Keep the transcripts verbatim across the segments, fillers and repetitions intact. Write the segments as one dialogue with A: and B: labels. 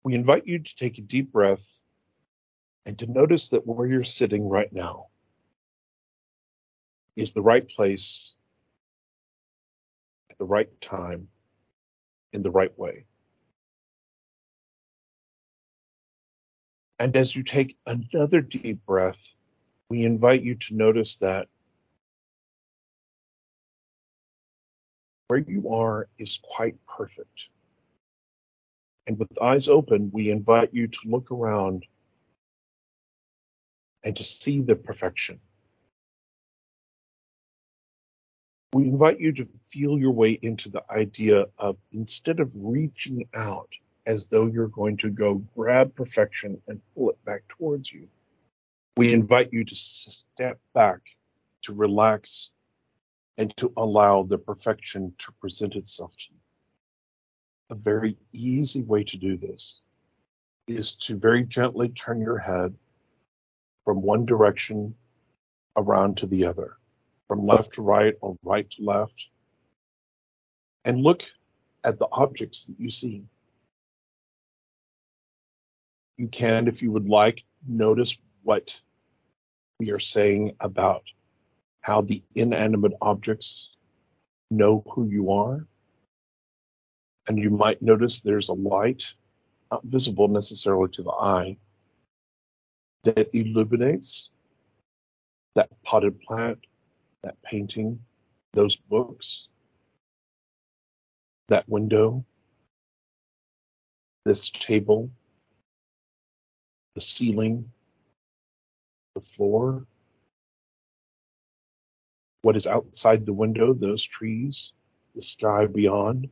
A: we invite you to take a deep breath and to notice that where you're sitting right now is the right place at the right time in the right way. And as you take another deep breath, we invite you to notice that where you are is quite perfect. And with eyes open, we invite you to look around and to see the perfection. We invite you to feel your way into the idea of, instead of reaching out as though you're going to go grab perfection and pull it back towards you, we invite you to step back, to relax, and to allow the perfection to present itself to you. A very easy way to do this is to very gently turn your head from one direction around to the other, from left to right or right to left, and look at the objects that you see. You can, if you would like, notice what we are saying about how the inanimate objects know who you are. And you might notice there's a light, not visible necessarily to the eye, that illuminates that potted plant, that painting, those books, that window, this table, the ceiling, the floor, what is outside the window, those trees, the sky beyond.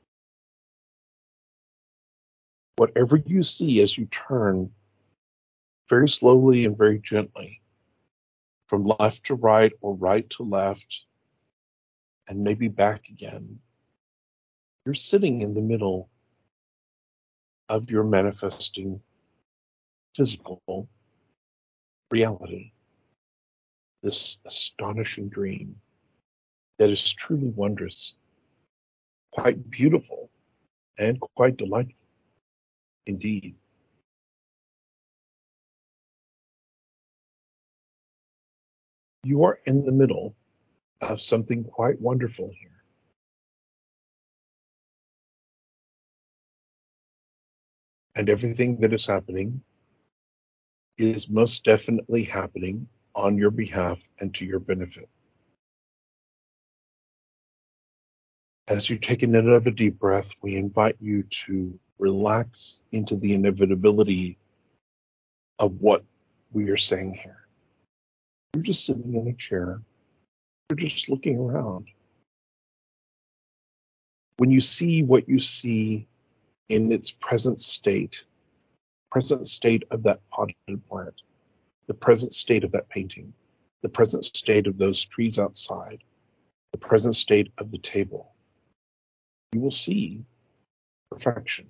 A: Whatever you see as you turn very slowly and very gently from left to right or right to left and maybe back again, you're sitting in the middle of your manifesting physical reality, this astonishing dream that is truly wondrous, quite beautiful, and quite delightful indeed. You are in the middle of something quite wonderful here. And everything that is happening is most definitely happening on your behalf and to your benefit. As you take another deep breath, we invite you to relax into the inevitability of what we are saying here. You're just sitting in a chair. You're just looking around. When you see what you see in its present state, present state of that potted plant, the present state of that painting, the present state of those trees outside, the present state of the table, you will see perfection.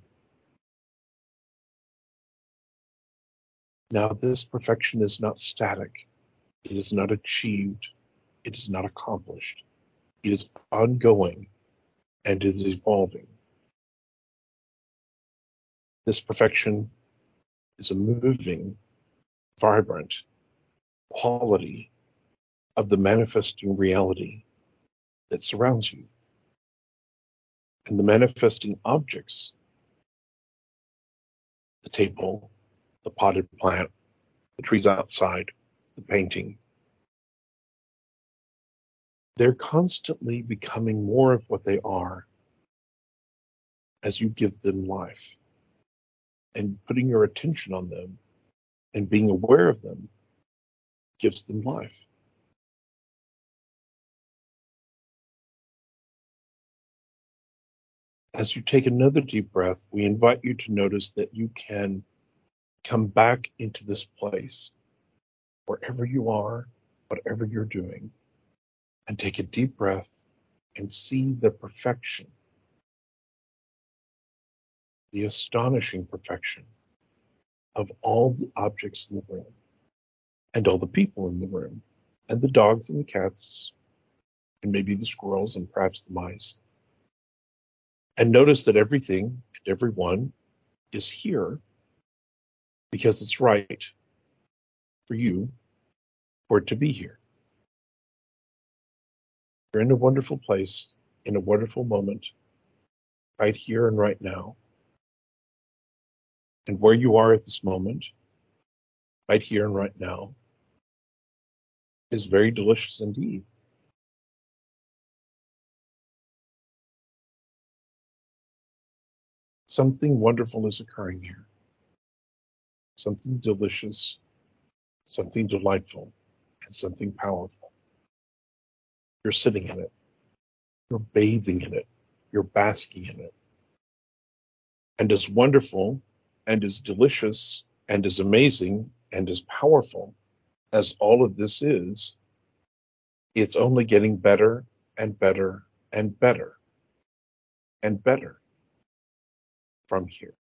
A: Now, this perfection is not static. It is not achieved. It is not accomplished. It is ongoing and is evolving. This perfection is a moving, vibrant quality of the manifesting reality that surrounds you. And the manifesting objects, the table, the potted plant, the trees outside, the painting, they're constantly becoming more of what they are as you give them life. And putting your attention on them and being aware of them gives them life. As you take another deep breath, we invite you to notice that you can come back into this place, wherever you are, whatever you're doing, and take a deep breath and see the perfection, the astonishing perfection of all the objects in the room, and all the people in the room, and the dogs and the cats, and maybe the squirrels and perhaps the mice. And notice that everything and everyone is here because it's right for you for it to be here. You're in a wonderful place, in a wonderful moment, right here and right now. And where you are at this moment, right here and right now, is very delicious indeed. Something wonderful is occurring here. Something delicious, something delightful, and something powerful. You're sitting in it. You're bathing in it. You're basking in it. And as wonderful and as delicious and as amazing and as powerful as all of this is, it's only getting better and better and better and better from here.